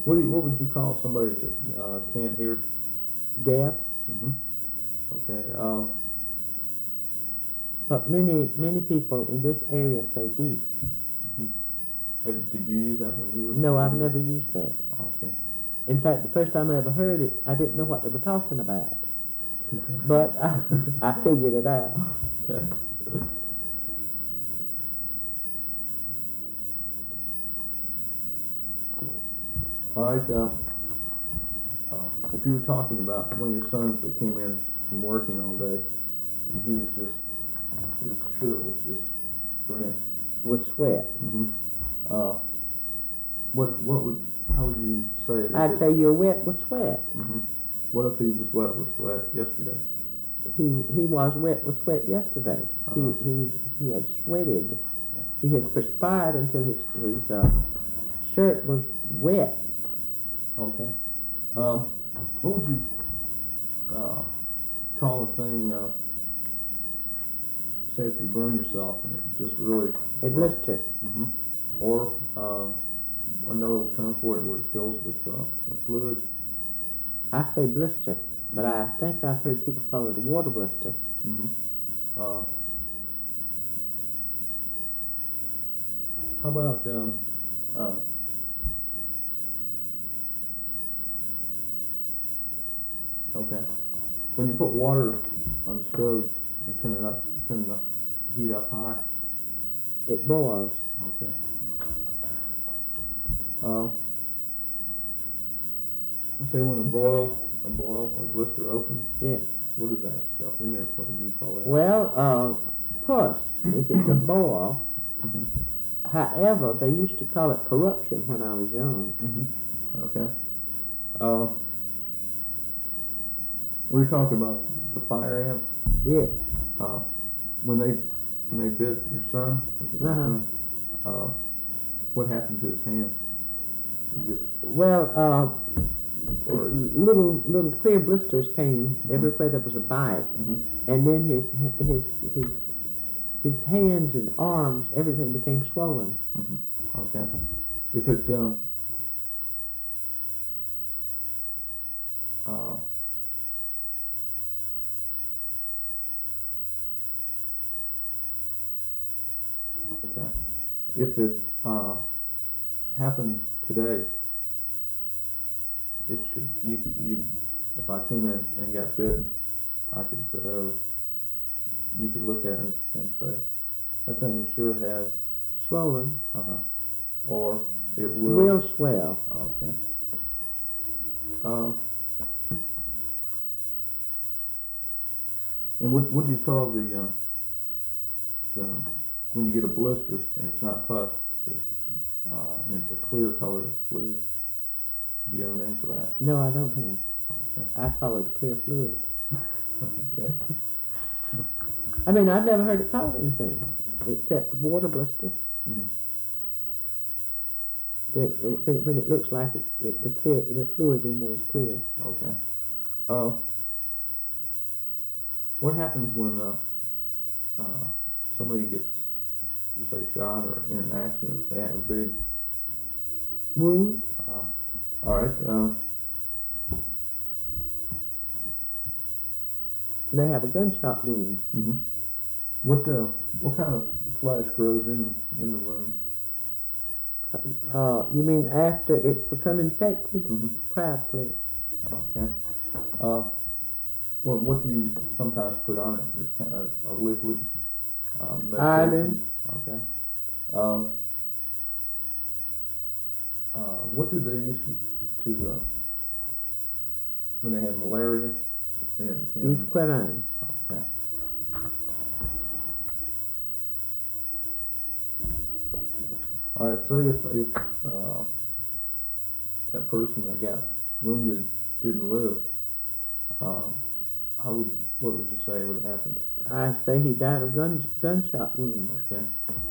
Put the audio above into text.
What would you call somebody that can't hear? Deaf. Mm-hmm. Okay. But many people in this area say deaf. Mm-hmm. Did you use that when you were? No, I've never used that. Okay. In fact, the first time I ever heard it, I didn't know what they were talking about. But I figured it out. Okay. All right. If you were talking about one of your sons that came in from working all day, and he was just, his shirt was just drenched With sweat. Mm-hmm. How would you say it? I'd say you're wet with sweat. Mm-hmm. What if he was wet with sweat yesterday? He was wet with sweat yesterday. Uh-huh. He had sweated. Yeah. He had perspired until his shirt was wet. Okay. What would you call a thing? Say if you burn yourself and it just really A blister. Mm-hmm. Or another term for it where it fills with fluid. I say blister, but I think I've heard people call it a water blister. Mm-hmm. How about okay, when you put water on the stove and turn the heat up high. It boils. Okay. Say when a boil or blister opens. Yes. What is that stuff in there? What would you call that? Well, pus, if it's a boil. Mm-hmm. However, they used to call it corruption when I was young. Mm-hmm. Okay. We were talking about the fire ants. Yes. When they bit your son, what happened to his hand? Little clear blisters came everywhere there was a bite, and then his hands and arms, everything became swollen. Mm-hmm. Okay. If it okay. If it happened today, it should you if I came in and got bitten, I could say, or you could look at it and say, that thing sure has swollen. Or it will swell. Okay. And what do you call the when you get a blister and it's not pus, and it's a clear color fluid? Do you have a name for that? No, I don't have. Okay. I call it clear fluid. Okay. I mean, I've never heard it called anything except water blister. Mm-hmm. When it looks like the fluid in there is clear. Okay. What happens when somebody gets, say, shot or in an accident? If they have a big wound. All right. They have a gunshot wound. Mm-hmm. What kind of flesh grows in the wound? You mean after it's become infected? Mm-hmm. Crab flesh. Okay. What do you sometimes put on it? It's kind of a liquid. Iodine. Okay. What did they use to when they had malaria? Use quinine. Okay. All right. Say if that person that got wounded didn't live, what would you say would have happened? I say he died of gunshot wounds. Okay.